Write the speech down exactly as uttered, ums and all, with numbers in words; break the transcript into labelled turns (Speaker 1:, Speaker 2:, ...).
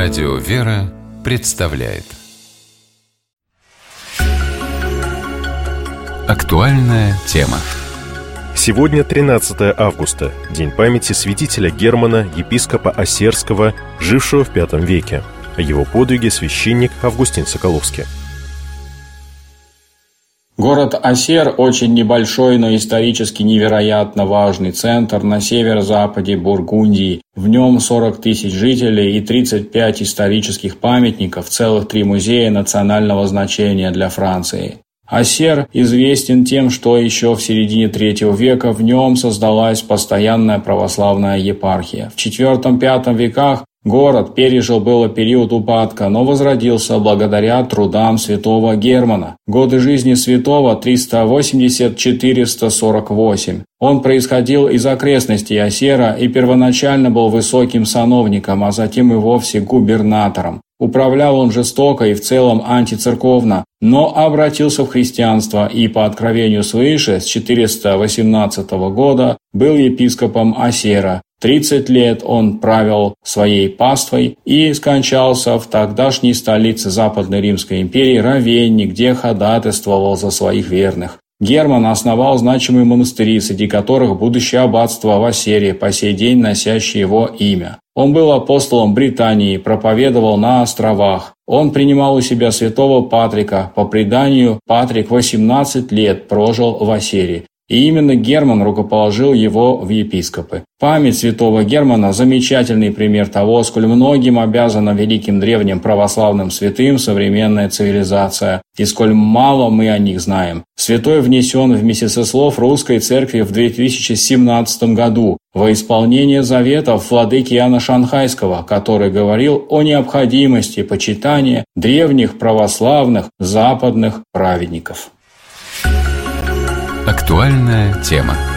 Speaker 1: Радио «Вера» представляет актуальная тема.
Speaker 2: Сегодня тринадцатое августа, день памяти святителя Германа, епископа Осерского, жившего в пятом веке. О его подвиге священник Августин Соколовский.
Speaker 3: Город Осер – очень небольшой, но исторически невероятно важный центр на северо-западе Бургундии. В нем сорок тысяч жителей и тридцать пять исторических памятников, целых три музея национального значения для Франции. Осер известен тем, что еще в середине третьего века в нем создалась постоянная православная епархия. В четвёртом-пятом веках город пережил было период упадка, но возродился благодаря трудам святого Германа. Годы жизни святого триста восемьдесят - четыреста сорок восемь. Он происходил из окрестностей Осера и первоначально был высоким сановником, а затем и вовсе губернатором. Управлял он жестоко и в целом антицерковно, но обратился в христианство и, по откровению свыше, с четыреста восемнадцатого года был епископом Осера. тридцать лет он правил своей паствой и скончался в тогдашней столице Западной Римской империи Равенне, где ходатайствовал за своих верных. Герман основал значимые монастыри, среди которых будущее аббатство в Осере, по сей день носящее его имя. Он был апостолом Британии, проповедовал на островах. Он принимал у себя святого Патрика. По преданию, Патрик восемнадцать лет прожил в Осере. И именно Герман рукоположил его в епископы. Память святого Германа – замечательный пример того, сколь многим обязана великим древним православным святым современная цивилизация, и сколь мало мы о них знаем. Святой внесен в месяцеслов Русской Церкви в две тысячи семнадцатом году во исполнение заветов владыки Иоанна Шанхайского, который говорил о необходимости почитания древних православных западных праведников.
Speaker 1: Актуальная тема.